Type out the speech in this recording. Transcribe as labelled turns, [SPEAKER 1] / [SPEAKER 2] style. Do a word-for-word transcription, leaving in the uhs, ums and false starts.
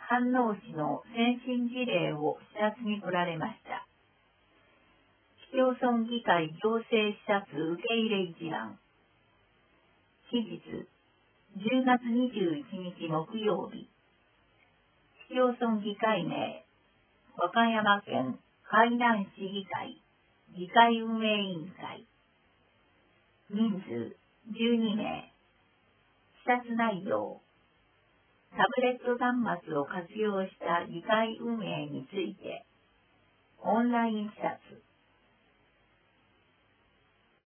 [SPEAKER 1] 飯能市の先進事例を視察に来られました。市町村議会行政視察受け入れ一覧。期日、じゅうがつにじゅういちにち木曜日。市町村議会名、和歌山県海南市議会、議会運営委員会。人数、じゅうにめい。視察内容。タブレット端末を活用した議会運営について、オンライン視察。